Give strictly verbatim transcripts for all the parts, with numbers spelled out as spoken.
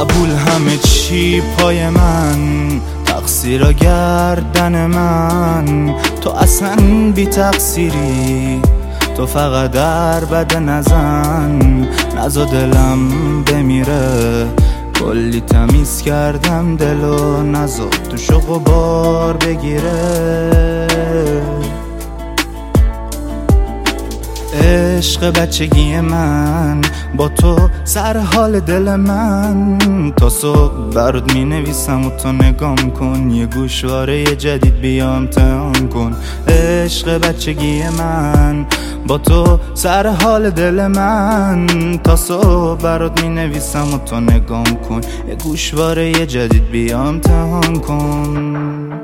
قبول همه چی پای من، تقصیر گردن من. تو اصلا بی تقصیری، تو فقط در بد نزن. نزا دلم بمیره، کلی تمیز کردم دلو، نزا تو شوق و بار بگیره. عشق بچگی من با تو سر حال دل من، تا صبح برات می نویسم و تو نگام کن، یه گوشواره جدید بیا امتحان کن. عشق بچگی من با تو سر حال دل من، تا صبح برات می نویسم و تو نگام کن، یه گوشواره جدید بیا امتحان کن.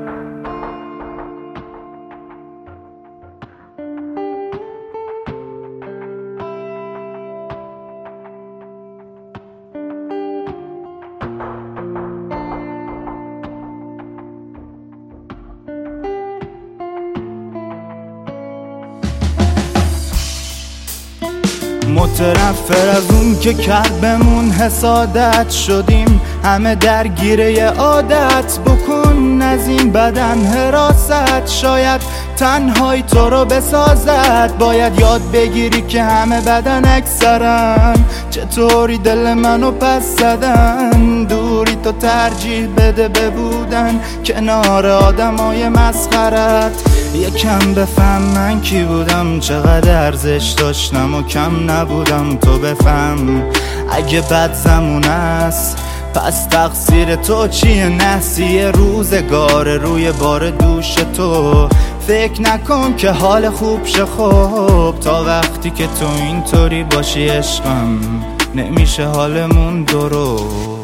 متنفر از اون که کرد بمون حسادت شدیم، همه درگیره ی عادت. بکن از این بدن حراست، شاید تنهایی تو رو بسازد. باید یاد بگیری که همه بدن اکثرن، چطوری دل منو پس زدن. دوری تو ترجیح بده ببودن کنار آدمای مسخرت. یکم بفهم من کی بودم، چقدر ارزش داشتم و کم نبودم. تو بفهم اگه بد زمون است پس تقصیر تو چیه؟ نحسی روزگار روی بار دوش تو. فکر نکن که حال خوب شه خوب، تا وقتی که تو اینطوری باشی عشقم نمیشه حالمون درست.